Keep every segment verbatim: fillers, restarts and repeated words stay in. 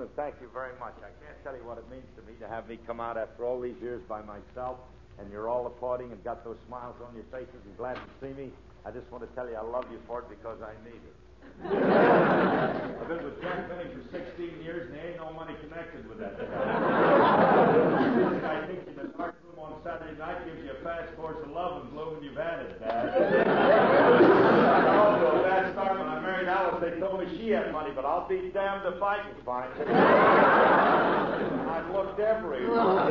afternoon. Thank you very much. I can't tell you what it means to me to have me come out after all these years by myself, and you're all applauding and got those smiles on your faces and glad to see me. I just want to tell you I love you for it because I need it. I've been with Jack Benny for sixteen years, and there ain't no money connected with that guy. I think in the dark room on Saturday night gives you a fast course of love and bloom, and you've had it, Dad. Also, that start when I married Alice, they told me she had money, but I'll be damned if I can find it. I've looked everywhere.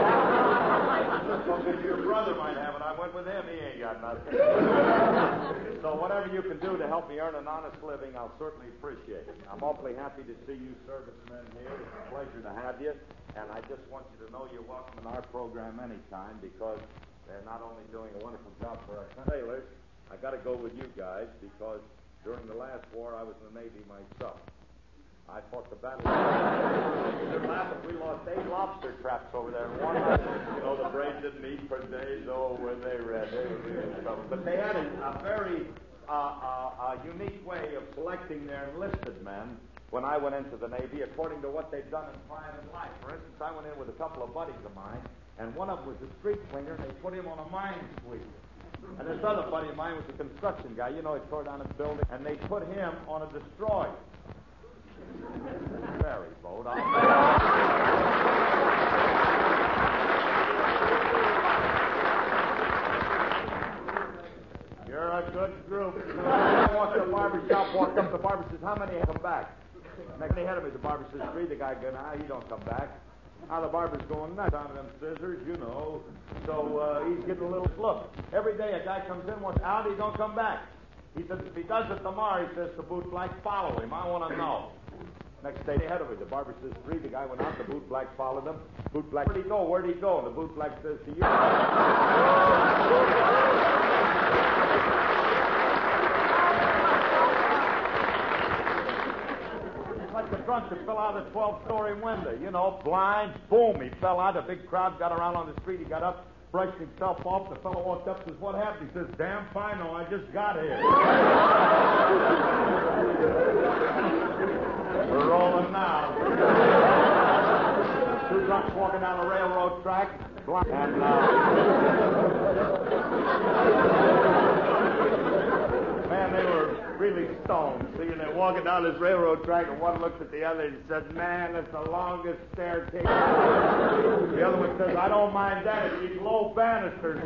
Well, if your brother might have it, I went with him. He ain't got nothing. So whatever you can do to help me earn an honest living, I'll certainly appreciate it. I'm awfully happy to see you servicemen here. It's a pleasure to have you. And I just want you to know you're welcome in our program anytime because they're not only doing a wonderful job for our sailors. I got to go with you guys because during the last war I was in the Navy myself. I fought the battle. You're laughing. We lost eight lobster traps over there. One night, you know, the braves didn't eat for days. Oh, were they red? They were really in trouble. But they had a, a very uh, uh, a unique way of selecting their enlisted men when I went into the Navy, according to what they'd done in private life. For instance, I went in with a couple of buddies of mine, and one of them was a street cleaner, and they put him on a mine sweep. And this other buddy of mine was a construction guy. You know, he tore down his building, and they put him on a destroyer. Ferry boat. You're a good group. I walked to the barber shop, walked up to the barber, says, how many have come back? Next day ahead of me, the barber says, three. The guy goes, nah, he don't come back. Now the barber's going nuts on them scissors, you know. So uh, he's getting a little look. Every day a guy comes in, wants out, he don't come back. He says, if he does it tomorrow, he says to bootblack, follow him. I want to know. Next day ahead of me, the barber says three. The guy went out. The bootblack followed him. Bootblack, where'd he go? Where'd he go? The bootblack says to you. It's like the drunk that fell out of the twelve-story window. You know, blind. Boom, he fell out. A big crowd got around on the street. He got up, brushed himself off. The fellow walked up, says, what happened? He says, damn fine, no, I just got here. We're rolling now. Two drunks walking down the railroad track. And, uh, man, they were really stoned. See, and they're walking down this railroad track, and one looks at the other and said, man, it's the longest staircase. The other one says, I don't mind that. It's these low banisters.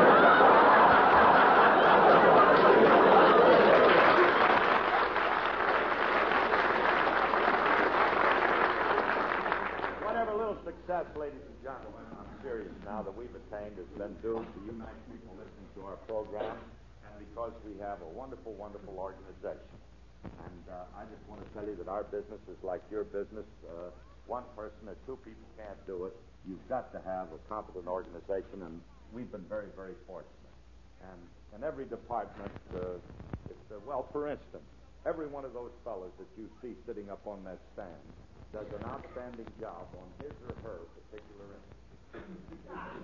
Success, ladies and gentlemen, I'm serious now, that we've attained has been due to you nice people listening to our program and because we have a wonderful, wonderful organization. And uh, I just want to tell you that our business is like your business. Uh, one person or two people can't do it. You've got to have a competent organization, and we've been very, very fortunate. And in every department, uh, it's, uh, well, for instance, every one of those fellows that you see sitting up on that stand does an outstanding job on his or her particular interest.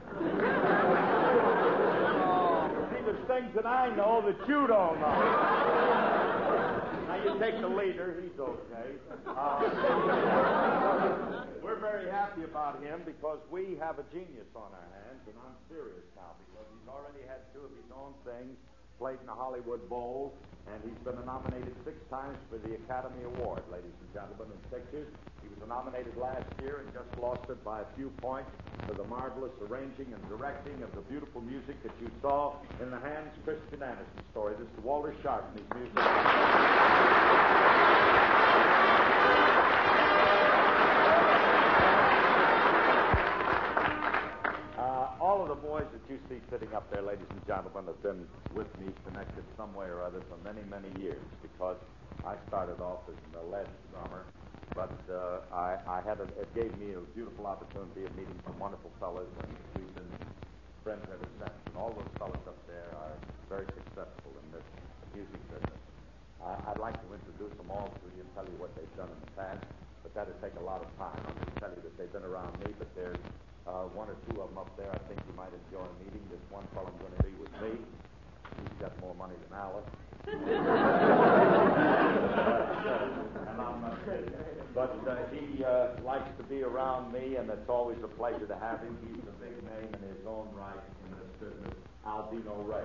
See, there's things that I know that you don't know. Now, you take the leader, he's okay. Uh, we're very happy about him because we have a genius on our hands, and I'm serious now because he's already had two of his own things, played in the Hollywood Bowl, and he's been nominated six times for the Academy Award, ladies and gentlemen, in pictures. He was nominated last year and just lost it by a few points for the marvelous arranging and directing of the beautiful music that you saw in the Hans Christian Andersen story. This is Walter Sharp and his music. All of the boys that you see sitting up there, ladies and gentlemen, have been with me, connected some way or other for many, many years because I started off as an alleged drummer, but uh, I, I had a, it gave me a beautiful opportunity of meeting some wonderful fellas, and we've been friends ever since. And all those fellas up there are very successful in this music business. I, I'd like to introduce them all to you and tell you what they've done in the past, but that would take a lot of time. I'm going to tell you that they've been around me, but there's Uh, one or two of them up there I think you might enjoy meeting. This one fellow I'm going to be with me. He's got more money than Alice. And I'm not kidding. but uh, he uh, likes to be around me, and it's always a pleasure to have him. He's a big name in his own right in this business, Albino Ray.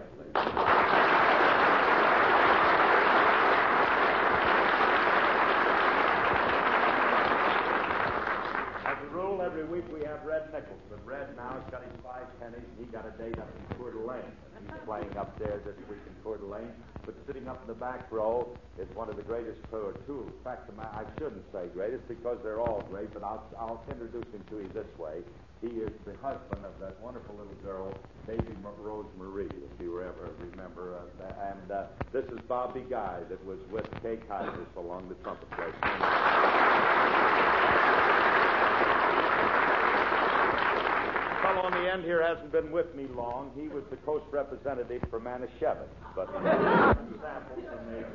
As a rule, every week we have Red Nichols, but Red now has got his five pennies. He got a date up in Coeur d'Alene. He's playing up there this week in Coeur d'Alene. But sitting up in the back row is one of the greatest tour too. In fact, I shouldn't say greatest because they're all great, but I'll, I'll introduce him to you this way. He is the husband of that wonderful little girl, Baby Rose Marie, if you ever remember. Uh, and uh, this is Bobby Guy that was with Kay Kaiser so long, the trumpet player. The fellow on the end here hasn't been with me long. He was the coast representative for Manischewitz, but samples in there.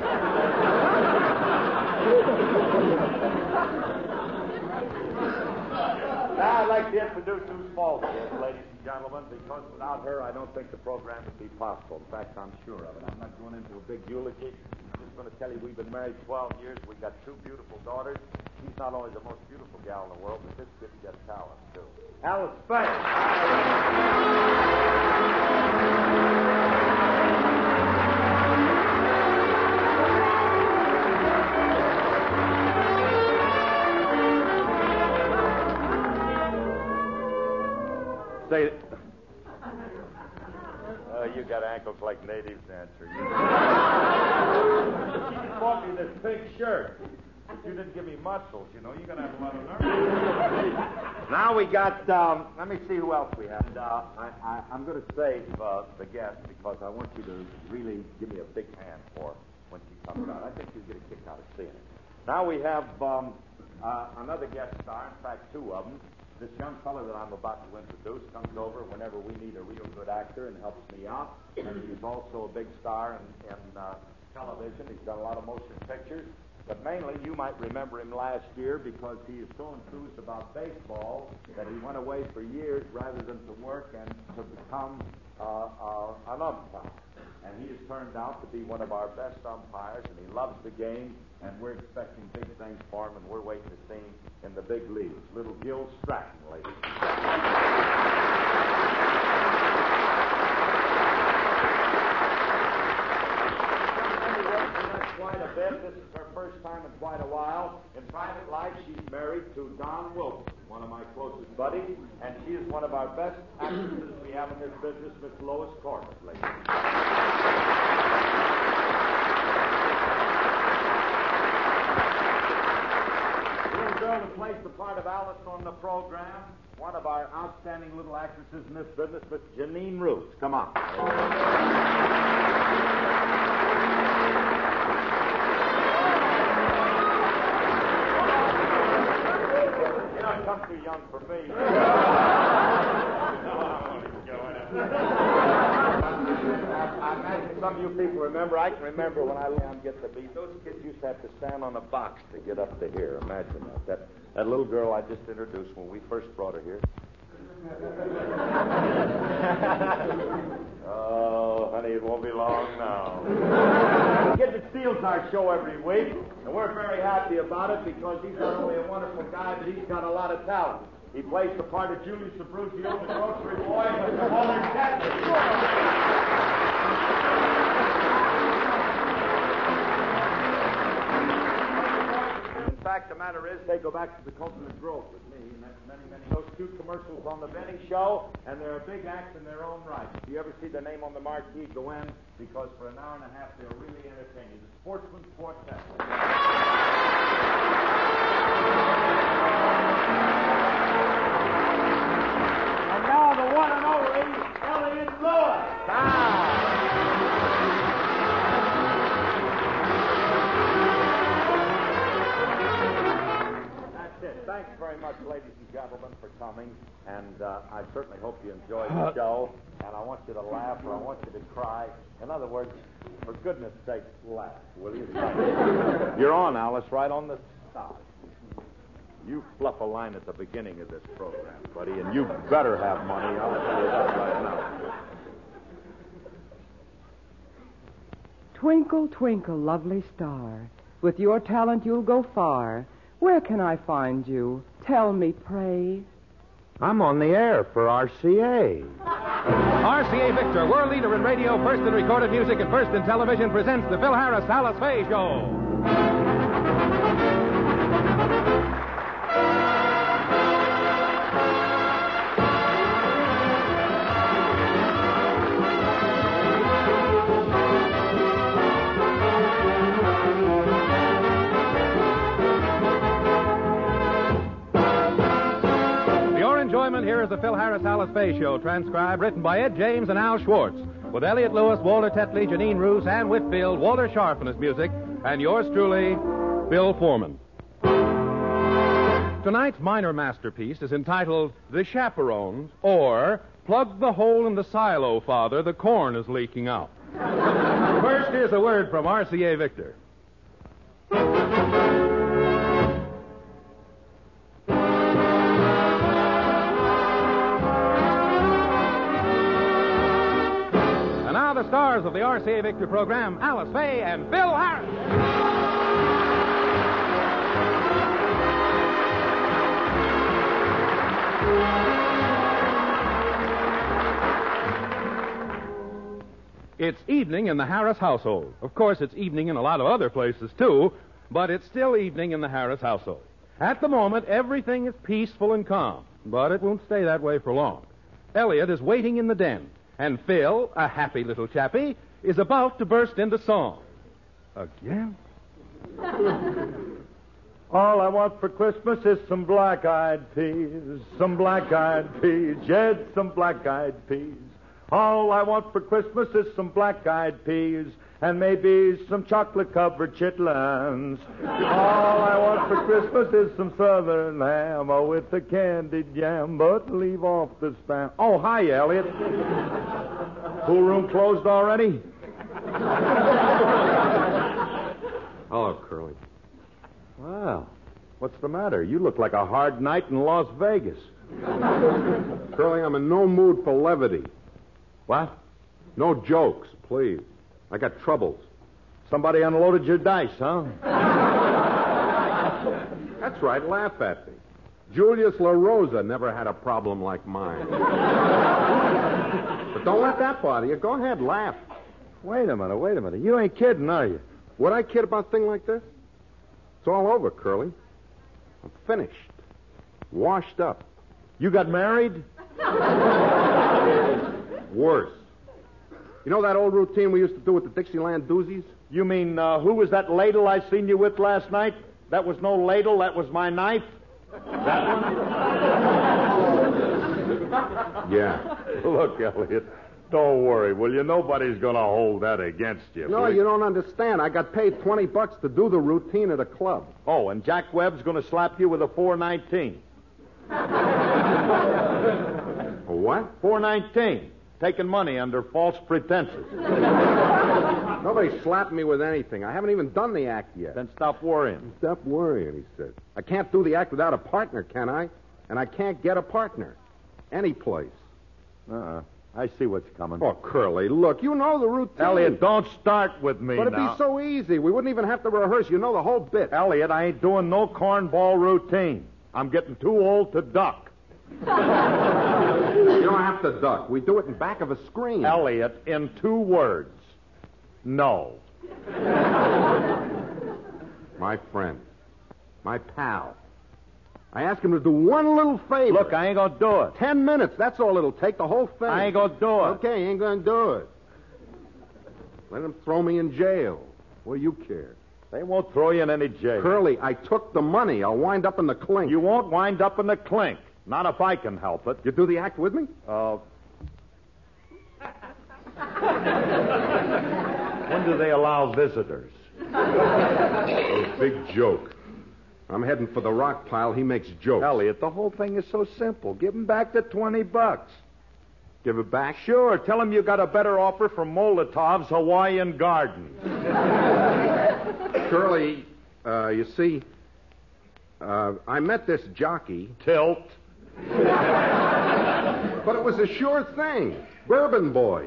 Now I'd like to introduce Sue Falsworth, ladies and gentlemen, because without her, I don't think the program would be possible. In fact, I'm sure of it. I'm not going into a big eulogy. I'm just going to tell you we've been married twelve years. We've got two beautiful daughters. She's not only the most beautiful gal in the world, but this kid's got talent, too. Alice Faye. Say it. Oh, you got ankles like natives, answer. You bought me this big shirt. But you didn't give me muscles, you know. You're going to have a lot of nerve. Now we got, um, let me see who else we have. And, uh, I, I, I'm going to save uh, the guest because I want you to really give me a big hand for when she comes out. I think you'll get a kick out of seeing it. Now we have um, uh, another guest star, in fact, two of them. This young fellow that I'm about to introduce comes over whenever we need a real good actor and helps me out. And he's also a big star in, in uh, television. He's done a lot of motion pictures. But mainly, you might remember him last year because he is so enthused about baseball that he went away for years rather than to work and to become uh, uh, an umpire. And he has turned out to be one of our best umpires, and he loves the game, and we're expecting big things for him, and we're waiting to see him in the big leagues. Little Gil Stratton, ladies. Quite a bit. This is her first time in quite a while. In private life, she's married to Don Wilson, one of my closest buddies, and she is one of our best actresses we have in this business, Miss Lois Corbett, ladies. The little girl that plays the part of Alice on the program, one of our outstanding little actresses in this business, Miss Janine Roos. Come on. Come too young for me. I imagine some of you people remember. I can remember when I was get the beat. Those kids used to have to stand on a box to get up to here. Imagine that. That, that little girl I just introduced when we first brought her here. Oh, honey, it won't be long now. The kid that steals our show every week, and we're very happy about it because he's not only a wonderful guy, but he's got a lot of talent. He plays the part of Julius Abruzio, the grocery boy, with the Walter Chapman. The fact of the matter is, they go back to the Coconut Grove with me, and that's many, many. Those two commercials on the Benny Show, and they're a big act in their own right. If you ever see their name on the marquee, go in, because for an hour and a half, they're really entertaining. The Sportsman's Quartet. And now the one and only Elliott Lewis. Ah. Thanks very much, ladies and gentlemen, for coming, and uh, I certainly hope you enjoyed the show, and I want you to laugh, or I want you to cry. In other words, for goodness sake, laugh, will you? You're on, Alice, right on the stop. You fluff a line at the beginning of this program, buddy, and you better have money. I'll tell you that right now. Twinkle, twinkle, lovely star, with your talent you'll go far. Where can I find you? Tell me, pray. I'm on the air for R C A. R C A Victor, world leader in radio, first in recorded music, and first in television, presents the Phil Harris Alice Faye Show. Here is the Phil Harris Alice Faye Show, transcribed, written by Ed James and Al Schwartz, with Elliot Lewis, Walter Tetley, Janine Roos, Ann Whitfield, Walter Sharp in his music, and yours truly, Bill Foreman. Tonight's minor masterpiece is entitled The Chaperones, or Plug the Hole in the Silo, Father, the Corn is Leaking Out. First, here's a word from R C A Victor. The stars of the R C A Victor program, Alice Faye and Phil Harris. It's evening in the Harris household. Of course, it's evening in a lot of other places, too, but it's still evening in the Harris household. At the moment, everything is peaceful and calm, but it won't stay that way for long. Elliot is waiting in the den. And Phil, a happy little chappie, is about to burst into song. Again? All I want for Christmas is some black-eyed peas, some black-eyed peas, yes, some black-eyed peas. All I want for Christmas is some black-eyed peas and maybe some chocolate-covered chitlins. All I want for Christmas is some southern ham with the candied jam, but leave off the spam. Oh, hi, Elliot. Pool room closed already? Hello, Curly. Well, what's the matter? You look like a hard night in Las Vegas. Curly, I'm in no mood for levity. What? No jokes, please. I got troubles. Somebody unloaded your dice, huh? That's right, laugh at me. Julius La Rosa never had a problem like mine. But don't let that bother you. Go ahead, laugh. Wait a minute, wait a minute. You ain't kidding, are you? Would I kid about a thing like this? It's all over, Curly. I'm finished. Washed up. You got married? Worse. You know that old routine we used to do with the Dixieland doozies? You mean, uh, who was that ladle I seen you with last night? That was no ladle, that was my knife? That one? Yeah. Look, Elliot, don't worry, will you? Nobody's going to hold that against you. No, please. you don't understand. I got paid twenty bucks to do the routine at a club. Oh, and Jack Webb's going to slap you with a four nineteen. A what? four nineteen. Taking money under false pretenses. Nobody slapped me with anything. I haven't even done the act yet. Then stop worrying. Stop worrying, he said. I can't do the act without a partner, can I? And I can't get a partner. Any place. Uh-uh. I see what's coming. Oh, Curly, look, you know the routine. Elliot, don't start with me But it'd now. be so easy. We wouldn't even have to rehearse. You know the whole bit. Elliot, I ain't doing no cornball routine. I'm getting too old to duck. You don't have to duck. We do it in back of a screen. Elliot, in two words, no. My friend. My pal. I asked him to do one little favor. Look, I ain't gonna do it. Ten minutes. That's all it'll take, the whole thing. I ain't gonna do it. Okay, ain't gonna do it. Let him throw me in jail. What do you care? They won't throw you in any jail. Curly, I took the money. I'll wind up in the clink. You won't wind up in the clink. Not if I can help it. You do the act with me? Uh... When do they allow visitors? A big joke. I'm heading for the rock pile. He makes jokes. Elliot, the whole thing is so simple. Give him back the twenty bucks. Give it back? Sure. Tell him you got a better offer from Molotov's Hawaiian Gardens. Curly, uh, you see, uh, I met this jockey. Tilt. But it was a sure thing. Bourbon Boy.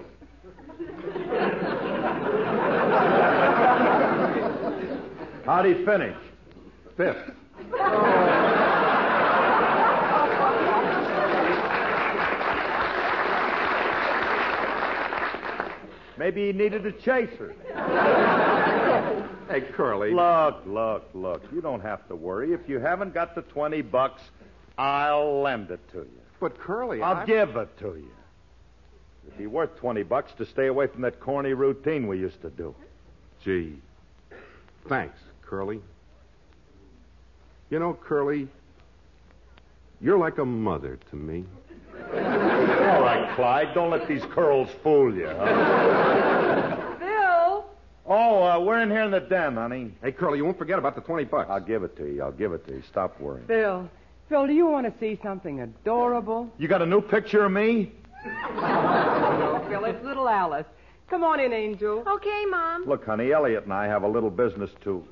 How'd he finish? Fifth. Maybe he needed a chaser. Hey, Curly. Look, look, look. You don't have to worry. If you haven't got the twenty bucks, I'll lend it to you. But, Curly, I'll I... give it to you. It'd be worth twenty bucks to stay away from that corny routine we used to do. Gee. Thanks, Curly. You know, Curly, you're like a mother to me. All right, Clyde, don't let these curls fool you. Huh? Phil! Oh, uh, we're in here in the den, honey. Hey, Curly, you won't forget about the twenty bucks. I'll give it to you. I'll give it to you. Stop worrying. Phil. Phil, do you want to see something adorable? You got a new picture of me? No, Phil, it's little Alice. Come on in, Angel. Okay, Mom. Look, honey, Elliot and I have a little business, too.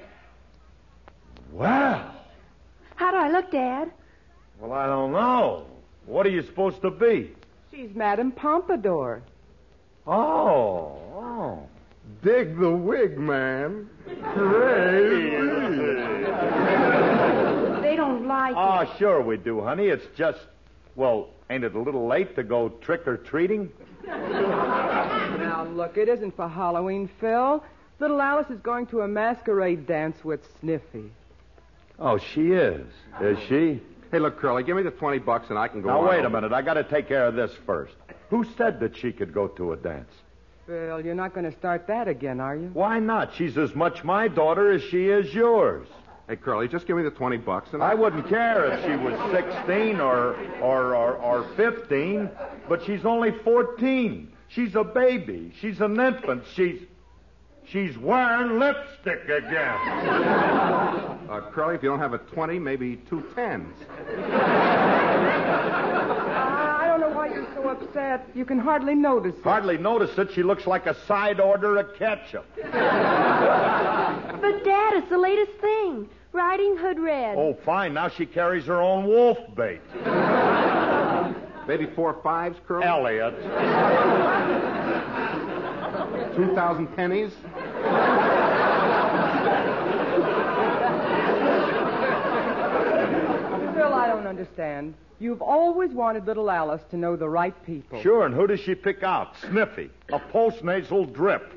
Well. How do I look, Dad? Well, I don't know. What are you supposed to be? She's Madame Pompadour. Oh, oh. Dig the wig, man. They don't like Oh, it. sure we do, honey. It's just, well, ain't it a little late to go trick-or-treating? Now, look, it isn't for Halloween, Phil. Little Alice is going to a masquerade dance with Sniffy. Oh, she is. Is she? Hey, look, Curly, give me the twenty bucks and I can go Now, on wait a over. minute. I got to take care of this first. Who said that she could go to a dance? Phil, you're not going to start that again, are you? Why not? She's as much my daughter as she is yours. Hey, Curly, just give me the twenty bucks and I wouldn't care if she was sixteen or, or, or, or fifteen, but she's only fourteen. She's a baby. She's an infant. She's... She's wearing lipstick again. Uh, Curly, if you don't have a twenty, maybe two tens. I don't know why you're so upset. You can hardly notice it. Hardly notice it. She looks like a side order of ketchup. But, Dad, it's the latest thing. Riding Hood Red. Oh, fine. Now she carries her own wolf bait. Maybe four fives, Curly? Elliot. Two thousand pennies? Phil, I don't understand. You've always wanted little Alice to know the right people. Sure, and who does she pick out? Sniffy. A postnasal drip.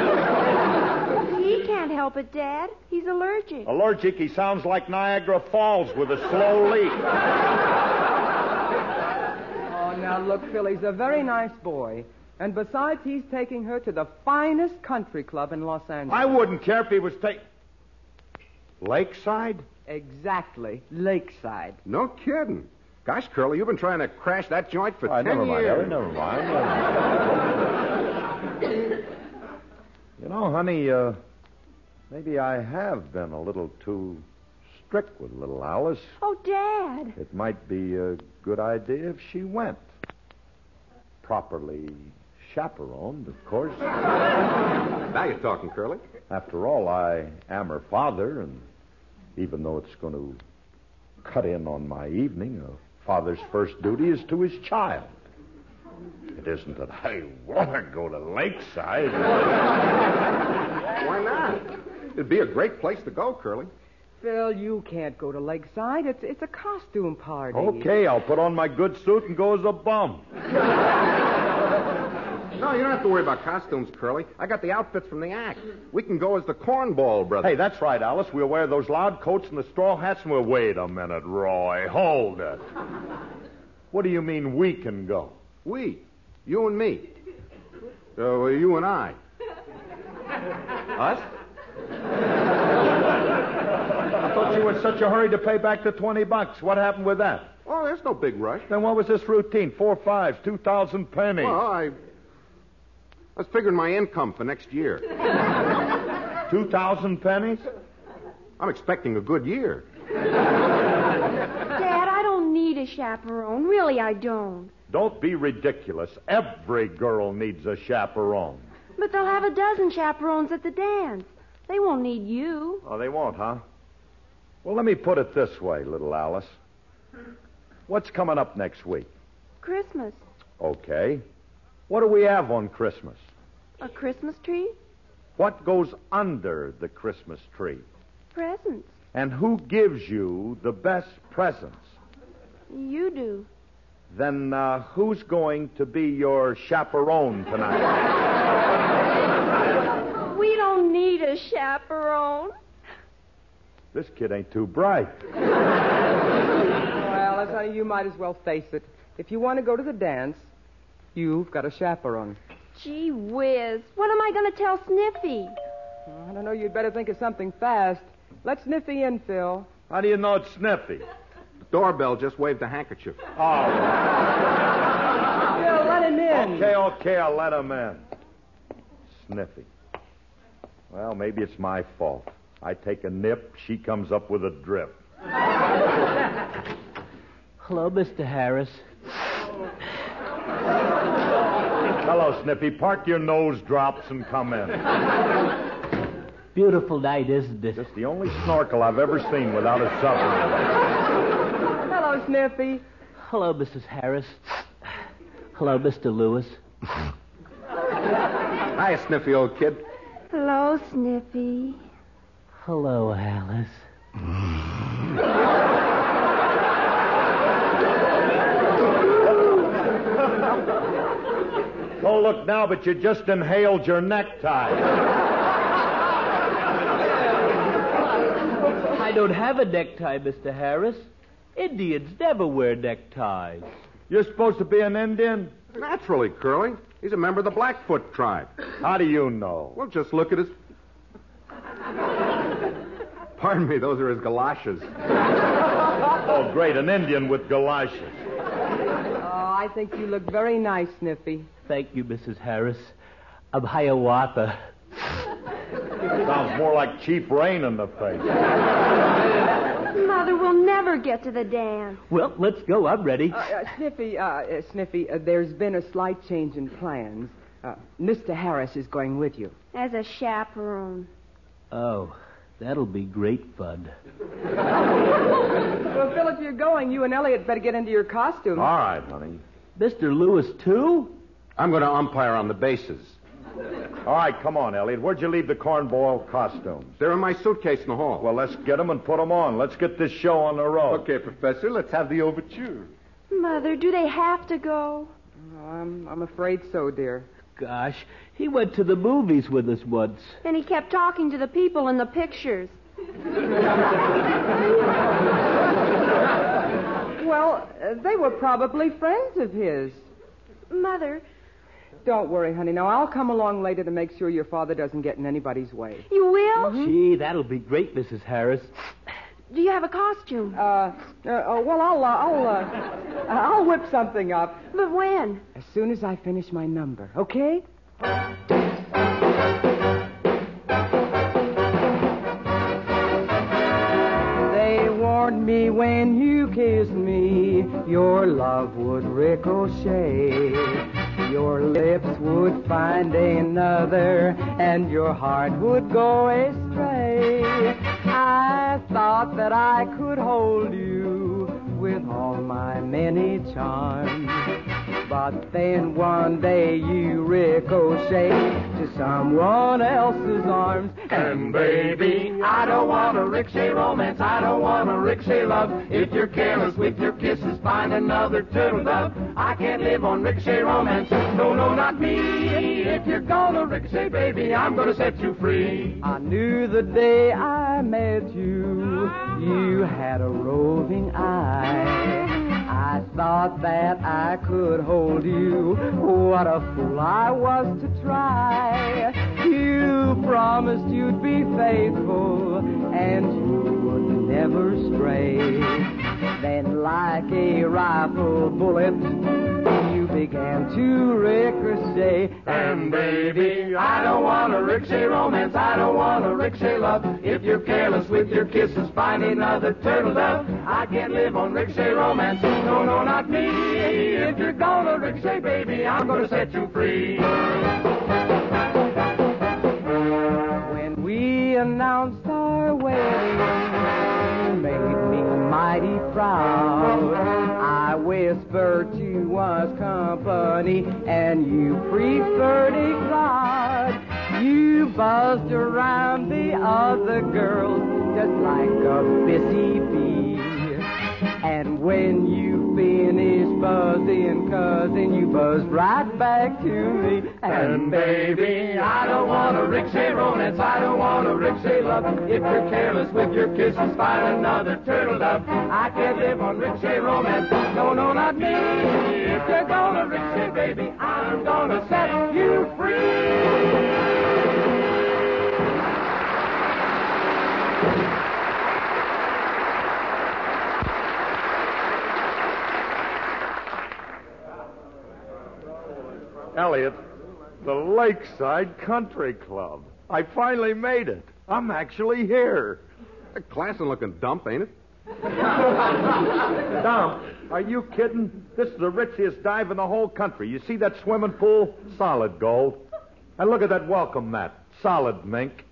He can't help it, Dad. He's allergic. Allergic, he sounds like Niagara Falls with a slow leak. Oh, now look, Phil, he's a very nice boy. And besides, he's taking her to the finest country club in Los Angeles. I wouldn't care if he was taking... Lakeside? Exactly. Lakeside. No kidding. Gosh, Curly, you've been trying to crash that joint for Oh, ten never mind, years. Ellie, never mind. Never mind. You know, honey, uh, maybe I have been a little too strict with little Alice. Oh, Dad. It might be a good idea if she went. Properly chaperoned, of course. Now you're talking, Curly. After all, I am her father, and even though it's going to cut in on my evening, a father's first duty is to his child. It isn't that I want to go to Lakeside. Why not? It'd be a great place to go, Curly. Phil, you can't go to Lakeside. It's it's a costume party. Okay, I'll put on my good suit and go as a bum. No, you don't have to worry about costumes, Curly. I got the outfits from the act. We can go as the Cornball Brothers. Hey, that's right, Alice. We'll wear those loud coats and the straw hats, and we'll... Wait a minute, Roy. Hold it. What do you mean we can go? We. You and me. Uh, well, you and I. Us? I thought you were in such a hurry to pay back the twenty bucks. What happened with that? Oh, there's no big rush. Then what was this routine? Four fives, two thousand pennies. Well, I... I was figuring my income for next year. Two thousand pennies? I'm expecting a good year. Dad, I don't need a chaperone. Really, I don't. Don't be ridiculous. Every girl needs a chaperone. But they'll have a dozen chaperones at the dance. They won't need you. Oh, they won't, huh? Well, let me put it this way, little Alice. What's coming up next week? Christmas. Okay. What do we have on Christmas? A Christmas tree? What goes under the Christmas tree? Presents. And who gives you the best presents? You do. Then uh, who's going to be your chaperone tonight? We don't need a chaperone. This kid ain't too bright. Well, that's honey, you might as well face it. If you want to go to the dance, you've got a chaperone. Gee whiz. What am I going to tell Sniffy? I don't know. You'd better think of something fast. Let Sniffy in, Phil. How do you know it's Sniffy? The doorbell just waved a handkerchief. Oh. Phil, let him in. Okay, okay, I'll let him in. Sniffy. Well, maybe it's my fault. I take a nip, she comes up with a drip. Hello, Mister Harris. Hello, Sniffy. Park your nose drops and come in. Beautiful night, isn't it? Just the only snorkel I've ever seen without a submarine. Hello, Sniffy. Hello, Missus Harris. Hello, Mister Lewis. Hiya, Sniffy, old kid. Hello, Sniffy. Hello, Alice. Oh, look now, but you just inhaled your necktie. I don't have a necktie, Mister Harris. Indians never wear neckties. You're supposed to be an Indian? Naturally, Curly. He's a member of the Blackfoot tribe. How do you know? Well, just look at his... Pardon me, those are his galoshes. Oh, great, an Indian with galoshes. Oh, I think you look very nice, Sniffy. Thank you, Missus Harris. I'm Hiawatha. Sounds more like cheap rain in the face. Mother will never get to the dance. Well, let's go. I'm ready. Uh, uh, Sniffy, uh, uh, Sniffy, uh, there's been a slight change in plans. Uh, Mister Harris is going with you. As a chaperone. Oh, that'll be great fun. Well, Phil, if you're going, you and Elliot better get into your costumes. All right, honey. Mister Lewis, too? I'm going to umpire on the bases. All right, come on, Elliot. Where'd you leave the cornball costumes? They're in my suitcase in the hall. Well, let's get them and put them on. Let's get this show on the road. Okay, Professor, let's have the overture. Mother, do they have to go? Oh, I'm, I'm afraid so, dear. Gosh, he went to the movies with us once. And he kept talking to the people in the pictures. Well, uh, they were probably friends of his. Mother, Don't worry, honey. Now, I'll come along later to make sure your father doesn't get in anybody's way. you will? Gee, that'll be great, Missus Harris. Do you have a costume? Uh, uh oh, well, I'll, uh, I'll, uh, I'll whip something up. But when? As soon as I finish my number, okay? They warned me when you kissed me, your love would ricochet. Your lips would find another, and your heart would go astray. I thought that I could hold you with all my many charms. But then one day you ricochet to someone else's arms. And baby, I don't want a ricochet romance, I don't want a ricochet love. If you're careless with your kisses, find another turtle dove. I can't live on ricochet romance, no, no, not me. If you're gonna ricochet, baby, I'm gonna set you free. I knew the day I met you, you had a roving eye. I thought that I could hold you. What a fool I was to try. You promised you'd be faithful and you would never stray. Then like a rifle bullet, you began to ricochet. And baby, I don't want a ricochet romance, I don't want a ricochet love. If you're careless with your kisses, find another turtle dove. I can't live on ricochet romance, no, no, not me. If you're gonna ricochet, baby, I'm gonna set you free. When we announced our wedding, you made me mighty proud. I whispered you was company and you preferred a crowd. You buzzed around the other girls just like a busy bee. And when you finish buzzing, cousin, you buzz right back to me. And baby, I don't want a rickshaw romance, I don't want a rickshaw love. If you're careless with your kisses, find another turtle dove. I can't live on rickshaw romance, no, no, not me. If you're gonna rickshaw, baby, I'm gonna set you free. Elliot, the Lakeside Country Club. I finally made it. I'm actually here. A classy-looking dump, ain't it? Dump? Are you kidding? This is the richest dive in the whole country. You see that swimming pool? Solid gold. And look at that welcome mat. Solid mink.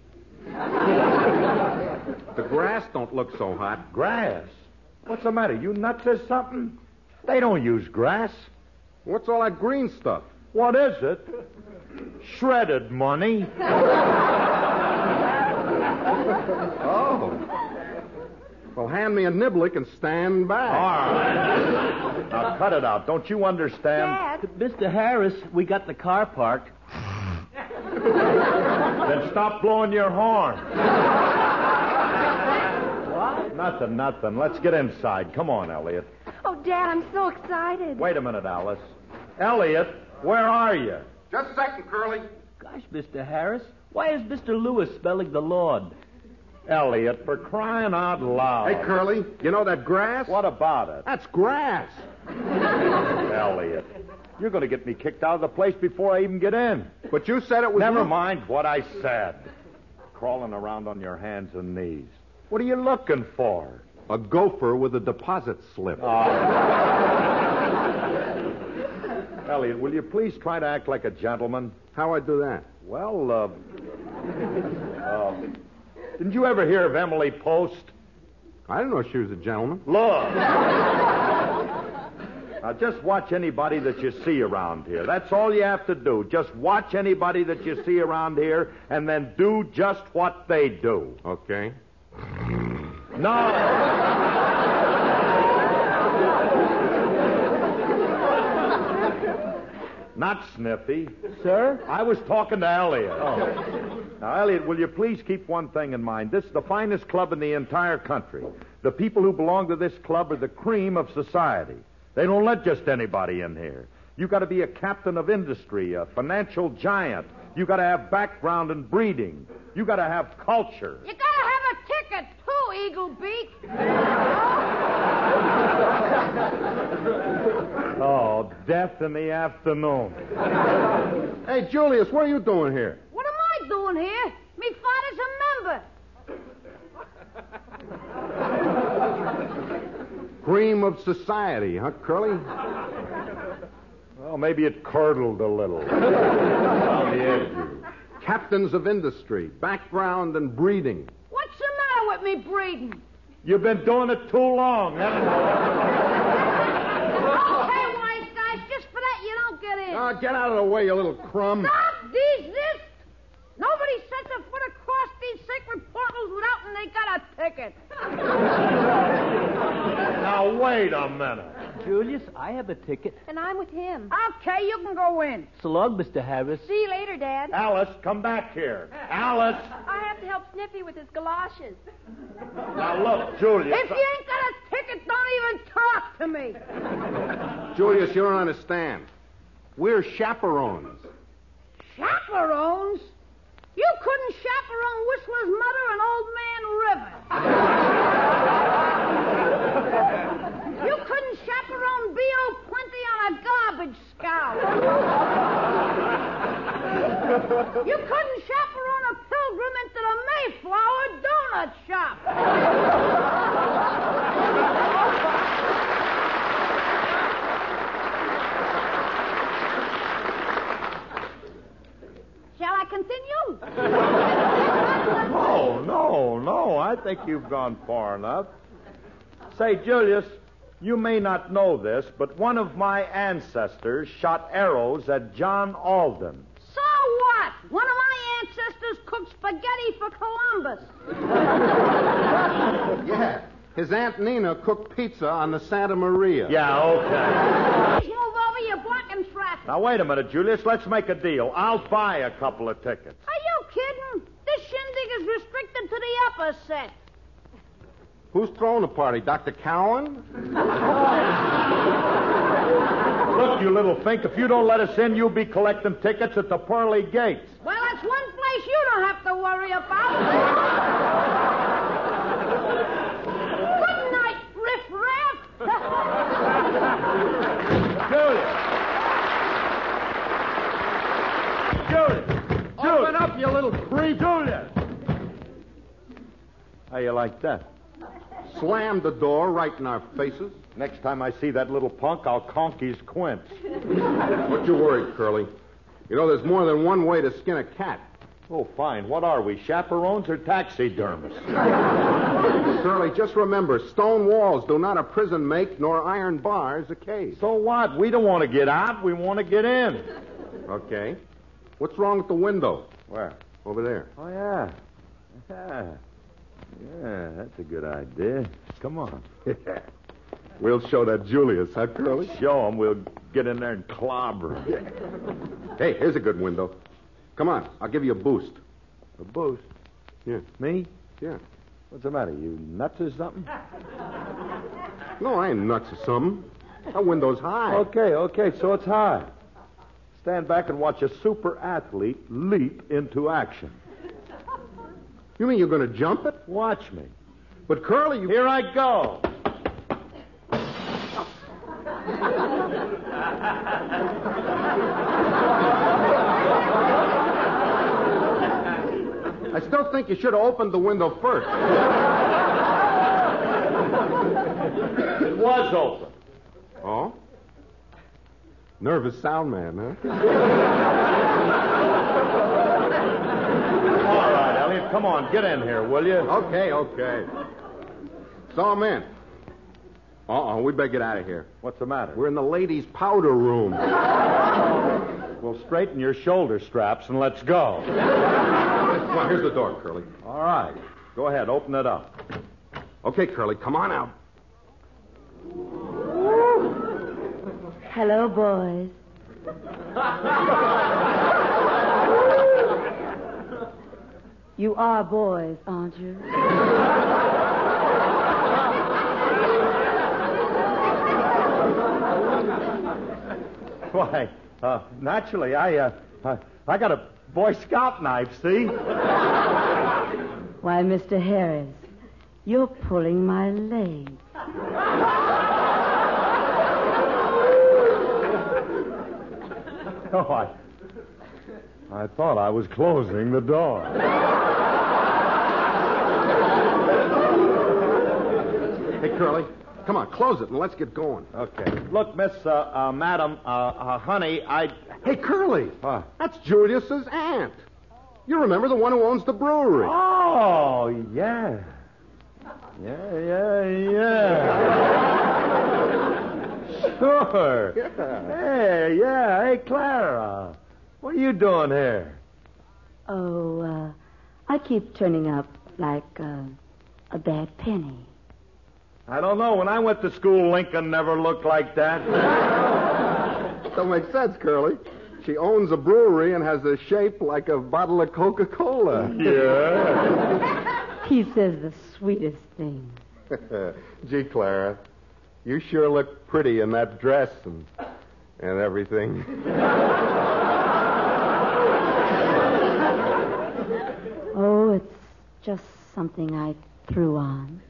The grass don't look so hot. Grass? What's the matter? You nuts or something? They don't use grass. What's all that green stuff? What is it? Shredded money. Oh. Well, hand me a niblick and stand back. All right. Now, cut it out. Don't you understand? Dad. Mister Harris, we got the car parked. Then stop blowing your horn. What? Nothing, nothing. Let's get inside. Come on, Elliot. Oh, Dad, I'm so excited. Wait a minute, Alice. Elliot, where are you? Just a second, Curly. Gosh, Mister Harris, why is Mister Lewis spelling the Lord? Elliot, for crying out loud. Hey, Curly, you know that grass? What about it? That's grass. Elliot, you're going to get me kicked out of the place before I even get in. But you said it was... Never mind what I said. Crawling around on your hands and knees. What are you looking for? A gopher with a deposit slip. Oh. Elliot, will you please try to act like a gentleman? How I do that? Well, uh... uh didn't you ever hear of Emily Post? I didn't know she was a gentleman. Look. Now, just watch anybody that you see around here. That's all you have to do. Just watch anybody that you see around here and then do just what they do. Okay. No. Not Sniffy. Sir? I was talking to Elliot. Oh. Now, Elliot, will you please keep one thing in mind? This is the finest club in the entire country. The people who belong to this club are the cream of society. They don't let just anybody in here. You got to be a captain of industry, a financial giant. You got to have background and breeding. You got to have culture. You got to have a ticket, too, Eagle Beak. Oh, death in the afternoon. Hey, Julius, what are you doing here? What am I doing here? Me father's a member. Cream of society, huh, Curly? Well, maybe it curdled a little. On the edge. Captains of industry, background and breeding. What's the matter with me breeding? You've been doing it too long, haven't you? Okay, wise guys, just for that you don't get in. Ah, get out of the way, you little crumb. Stop these this. Nobody sets a foot across these sacred portals without and they got a ticket. Now, wait a minute. Julius, I have a ticket. And I'm with him. Okay, you can go in. So long, Mister Harris. See you later, Dad. Alice, come back here. Alice. I have to help Sniffy with his galoshes. Now, look, Julius. If you ain't got a ticket, don't even talk to me. Julius, you don't understand. We're chaperones. Chaperones? You couldn't chaperone Whistler's mother and Old Man River. You couldn't chaperone B O Plenty on a garbage scow. You couldn't chaperone a pilgrim into the Mayflower donut shop. Shall I continue? No, no, no. I think you've gone far enough. Say, Julius, you may not know this, but one of my ancestors shot arrows at John Alden. So what? One of my ancestors cooked spaghetti for Columbus. Yeah. His Aunt Nina cooked pizza on the Santa Maria. Yeah, okay. Please move over, you're blocking traffic. Now, wait a minute, Julius. Let's make a deal. I'll buy a couple of tickets. Are you kidding? This shindig is restricted to the upper set. Who's throwing the party? Doctor Cowan? Look, you little fink, if you don't let us in, you'll be collecting tickets at the pearly gates. Well, that's one place you don't have to worry about. Good night, riff-raff. Julius! Julius! Open up, you little creep. Julius! How you like that? Slammed the door right in our faces. Next time I see that little punk, I'll conk his quince. What you worried, Curly? You know, there's more than one way to skin a cat. Oh, fine. What are we, chaperones or taxidermists? Curly, just remember, stone walls do not a prison make, nor iron bars a cage. So what? We don't want to get out. We want to get in. Okay. What's wrong with the window? Where? Over there. Oh, yeah. Yeah. Yeah, that's a good idea. Come on. We'll show that Julius, huh, Curly? Show him. We'll get in there and clobber him. Hey, here's a good window. Come on, I'll give you a boost. A boost? Yeah. Me? Yeah. What's the matter? You nuts or something? No, I ain't nuts or something. That window's high. Okay, okay, so it's high. Stand back and watch a super athlete leap into action. You mean you're going to jump it? Watch me. But, Curly, you... Here I go. I still think you should have opened the window first. It was open. Oh? Nervous sound man, huh? All right, Elliot, come on, get in here, will you? Okay, okay. So I'm in. Uh-oh, we better get out of here. What's the matter? We're in the ladies' powder room. Well, straighten your shoulder straps and let's go. Come on, here's the door, Curly. All right. Go ahead, open it up. Okay, Curly, come on out. Hello, boys. You are boys, aren't you? Why, uh, naturally, I, uh, I, I got a Boy Scout knife, see? Why, Mister Harris, you're pulling my leg. Oh, I, I thought I was closing the door. Hey, Curly, come on, close it and let's get going. Okay. Look, Miss, uh, uh, Madam, uh, uh, honey, I... Hey, Curly. What? That's Julius's aunt. You remember the one who owns the brewery? Oh, yeah. Yeah, yeah, yeah. Sure. Yeah. Hey, yeah. Hey, Clara. What are you doing here? Oh, uh, I keep turning up like uh, a bad penny. I don't know. When I went to school, Lincoln never looked like that. That makes sense, Curly. She owns a brewery and has a shape like a bottle of Coca-Cola. Yeah. He says the sweetest things. Gee, Clara, you sure look pretty in that dress and and everything. Oh, it's just something I threw on.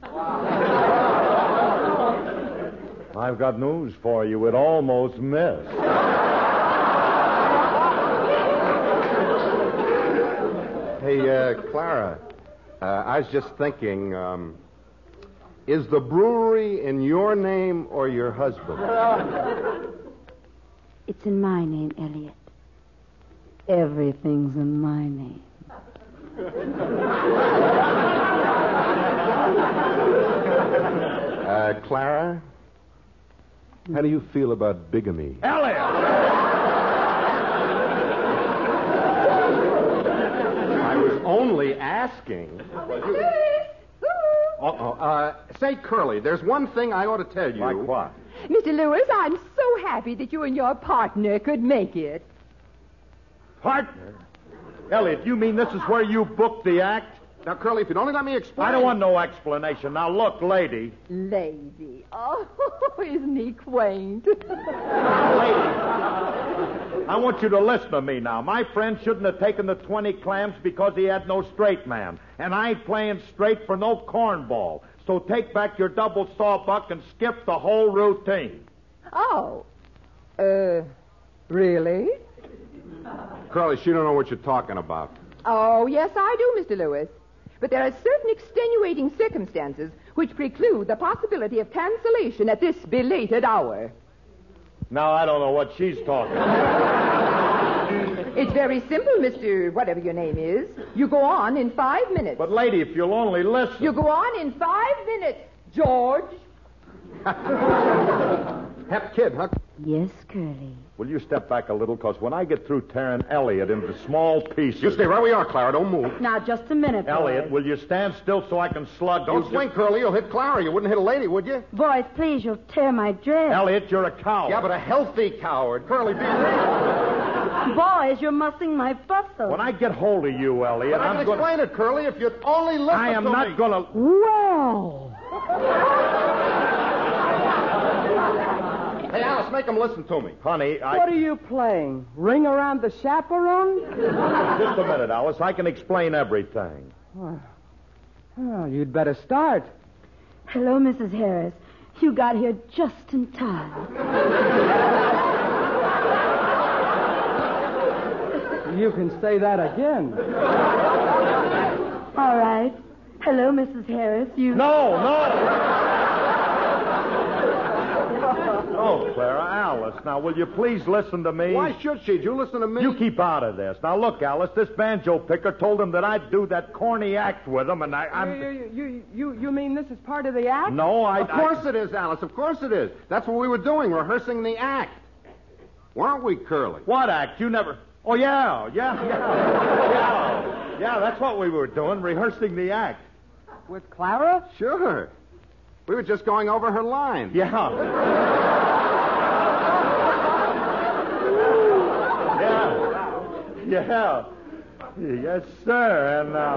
I've got news for you. It almost missed. Hey, uh, Clara, uh, I was just thinking, um, is the brewery in your name or your husband? It's in my name, Elliot. Everything's in my name. Uh, Clara, how do you feel about bigamy? Elliot! I was only asking. Uh-oh. Uh, say, Curly, there's one thing I ought to tell you. Like what? Mister Lewis, I'm so happy that you and your partner could make it. Partner? Elliot, you mean this is where you booked the act? Now, Curly, if you'd only let me explain. I don't want no explanation. Now, look, lady. Lady. Oh, isn't he quaint? Now, lady, I want you to listen to me now. My friend shouldn't have taken the twenty clams because he had no straight man. And I ain't playing straight for no cornball. So take back your double sawbuck and skip the whole routine. Oh. Uh, really? Curly, she don't know what you're talking about. Oh, yes, I do, Mister Lewis. But there are certain extenuating circumstances which preclude the possibility of cancellation at this belated hour. Now, I don't know what she's talking about. It's very simple, Mister whatever your name is. You go on in five minutes. But, lady, if you'll only listen. You go on in five minutes, George. Hep kid, huh? Yes, Curly. Will you step back a little? Because when I get through tearing Elliot into small pieces... You stay right where you are, Clara. Don't move. Now, just a minute, Elliot, boys. will you stand still so I can slug Don't you? swing, Curly. You'll hit Clara. You wouldn't hit a lady, would you? Boys, please, you'll tear my dress. Elliot, you're a coward. Yeah, but a healthy coward. Curly, be real. Boys, you're mussing my bustle. When I get hold of you, Elliot, But I I'm can going explain it, Curly, if you'd only listen I am to not me. going to... Wow. Hey, Alice, make him listen to me. Honey, I... What are you playing? Ring around the chaperone? Just a minute, Alice. I can explain everything. Oh, well, you'd better start. Hello, Missus Harris. You got here just in time. You can say that again. All right. Hello, Missus Harris. You... No, no! Oh, Clara, Alice, now, will you please listen to me? Why should she? You listen to me. You keep out of this. Now, look, Alice, this banjo picker told him that I'd do that corny act with him, and I, I'm... You, you, you, you, you mean this is part of the act? No, I... Of course it is, Alice. Of course it is. That's what we were doing, rehearsing the act. Weren't we, Curly? What act? You never... Oh, yeah, yeah, yeah. Yeah, yeah, that's what we were doing, rehearsing the act. With Clara? Sure. We were just going over her lines. Yeah. yeah. Yeah. Yes, sir. And, uh...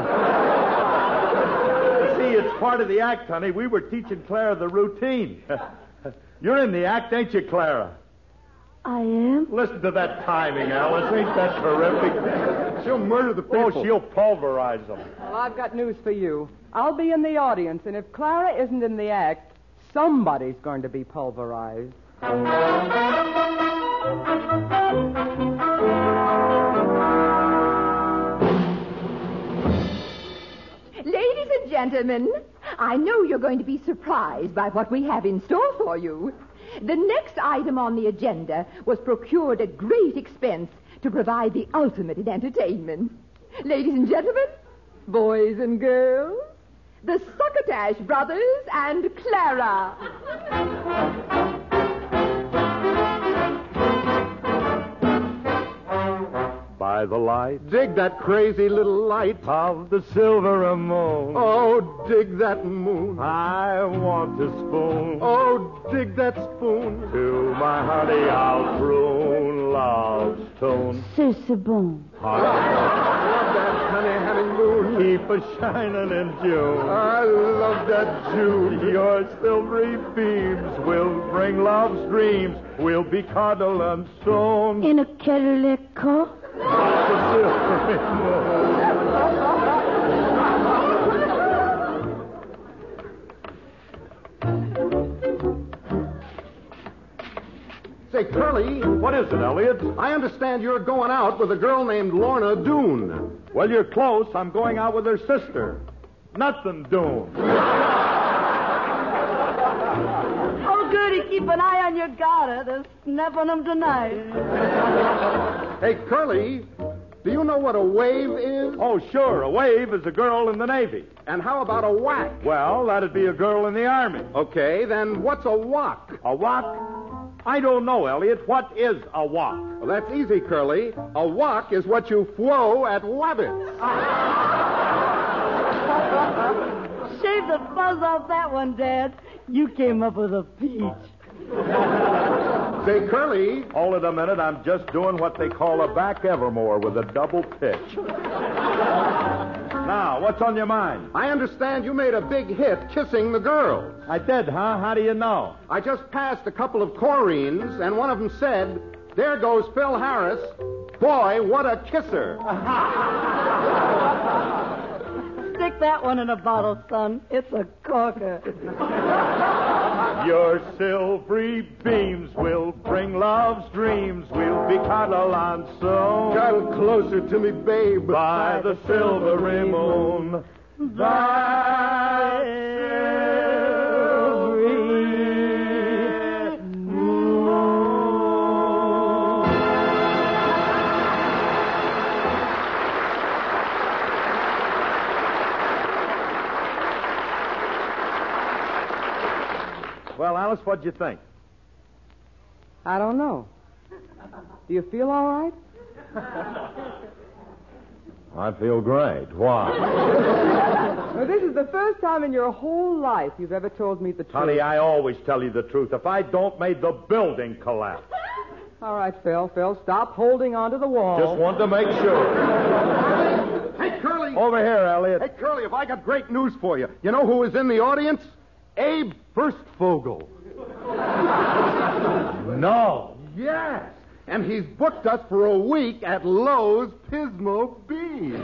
see, it's part of the act, honey. We were teaching Clara the routine. You're in the act, ain't you, Clara? I am? Listen to that timing, Alice. Ain't that terrific? She'll murder the people. Oh, she'll pulverize them. Well, I've got news for you. I'll be in the audience, and if Clara isn't in the act, somebody's going to be pulverized. Ladies and gentlemen, I know you're going to be surprised by what we have in store for you. The next item on the agenda was procured at great expense to provide the ultimate in entertainment. Ladies and gentlemen, boys and girls, the Succotash Brothers and Clara. By the light Dig that crazy little light. of the silver moon, Oh, dig that moon. I want to spoon. Oh, dig that spoon. To my honey I'll croon love's tune. C'est c'est bon. I love that honey honeymoon. Keep a shining in June. I love that June. Your silvery beams will bring love's dreams. We'll be cuddled and sewn. In a Cadillac. The silvery moon. Say, Curly, What is it, Elliot? I understand you're going out with a girl named Lorna Doone. Well, you're close. I'm going out with her sister. Nothing doing. Oh, goody, keep an eye on your garter. They're snapping them tonight. Hey, Curly, do you know what a wave is? Oh, sure. A wave is a girl in the Navy. And how about a whack? Well, that'd be a girl in the Army. Okay, then what's a whack? A what? I don't know, Elliot. What is a wok? Well, that's easy, Curly. A whack is what you flow at Wabbits. Shave the fuzz off that one, Dad. You came up with a peach. Say, Curly. Hold it a minute. I'm just doing what they call a back Evermore with a double pitch. Now, what's on your mind? I understand you made a big hit kissing the girls. I did, huh? How do you know? I just passed a couple of Coreens, and one of them said, "There goes Phil Harris. Boy, what a kisser." Stick that one in a bottle, son. It's a corker. Your silvery beams will bring love's dreams. We'll be cuddle on soon. Come closer to me, babe. By the silvery moon. Thy silvery moon. Well, Alice, what'd you think? I don't know. Do you feel all right? I feel great. Why? Well, this is the first time in your whole life you've ever told me the truth. Honey, I always tell you the truth. If I don't, may the building collapse. All right, Phil. Phil, stop holding onto the wall. Just wanted to make sure. Hey, Curly. Over here, Elliot. Hey, Curly, have I got great news for you. You know who was in the audience? Abe Firstfogel. No. Yes. And he's booked us for a week at Lowe's Pismo Beach.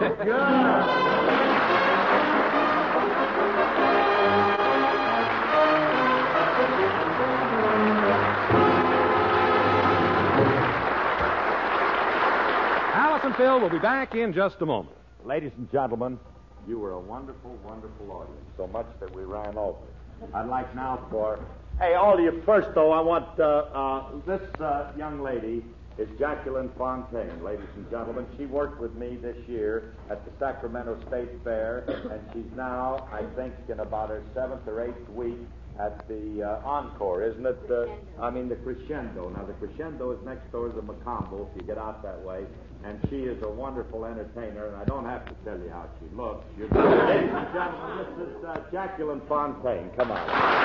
Alice and Phil will be back in just a moment. Ladies and gentlemen, you were a wonderful, wonderful audience. So much that we ran over. I'd like now for... Hey, all of you, first, though, I want... Uh, uh, this uh, young lady is Jacqueline Fontaine, ladies and gentlemen. She worked with me this year at the Sacramento State Fair, and she's now, I think, in about her seventh or eighth week at the uh, Encore, isn't it? Uh, I mean, the Crescendo. Now, the Crescendo is next door to the Macombo, if you get out that way. And she is a wonderful entertainer, and I don't have to tell you how she looks. You're... Ladies and gentlemen, this is uh, Jacqueline Fontaine. Come on.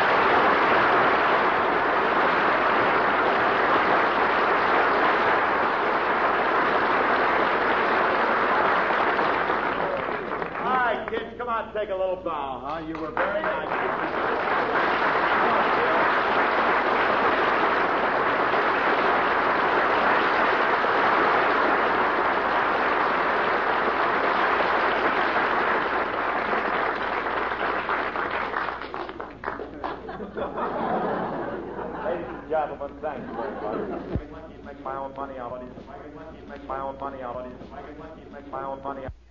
All right, kids, come on, take a little bow, huh? You were very nice. Gentlemen, thanks very much. Make my own money out of it. Make my own money out of it. Make my own money out.